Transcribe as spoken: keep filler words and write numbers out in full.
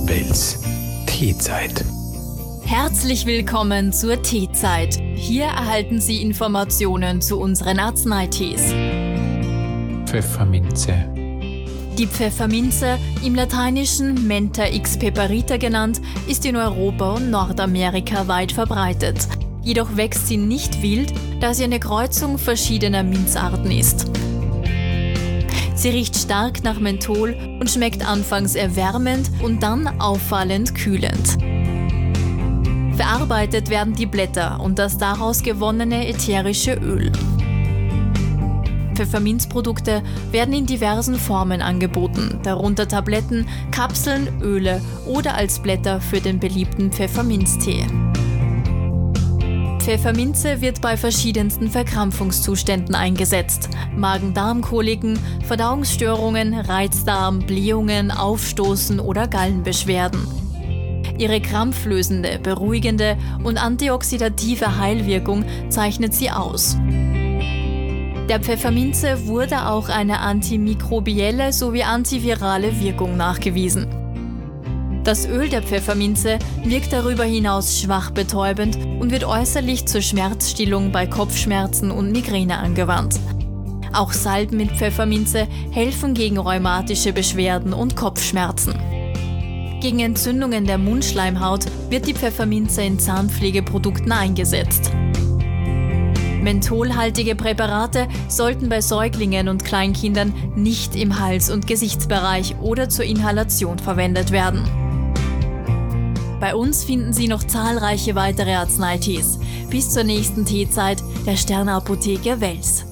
Wels. Teezeit. Herzlich willkommen zur Teezeit. Hier erhalten Sie Informationen zu unseren Arzneitees. Pfefferminze. Die Pfefferminze, im Lateinischen Mentha X peperita genannt, ist in Europa und Nordamerika weit verbreitet. Jedoch wächst sie nicht wild, da sie eine Kreuzung verschiedener Minzarten ist. Sie riecht stark nach Menthol und schmeckt anfangs erwärmend und dann auffallend kühlend. Verarbeitet werden die Blätter und das daraus gewonnene ätherische Öl. Pfefferminzprodukte werden in diversen Formen angeboten, darunter Tabletten, Kapseln, Öle oder als Blätter für den beliebten Pfefferminztee. Pfefferminze wird bei verschiedensten Verkrampfungszuständen eingesetzt. Magen-Darm-Koliken, Verdauungsstörungen, Reizdarm, Blähungen, Aufstoßen oder Gallenbeschwerden. Ihre krampflösende, beruhigende und antioxidative Heilwirkung zeichnet sie aus. Der Pfefferminze wurde auch eine antimikrobielle sowie antivirale Wirkung nachgewiesen. Das Öl der Pfefferminze wirkt darüber hinaus schwach betäubend und wird äußerlich zur Schmerzstillung bei Kopfschmerzen und Migräne angewandt. Auch Salben mit Pfefferminze helfen gegen rheumatische Beschwerden und Kopfschmerzen. Gegen Entzündungen der Mundschleimhaut wird die Pfefferminze in Zahnpflegeprodukten eingesetzt. Mentholhaltige Präparate sollten bei Säuglingen und Kleinkindern nicht im Hals- und Gesichtsbereich oder zur Inhalation verwendet werden. Bei uns finden Sie noch zahlreiche weitere Arzneitees. Bis zur nächsten Teezeit der Sternapotheke Wels.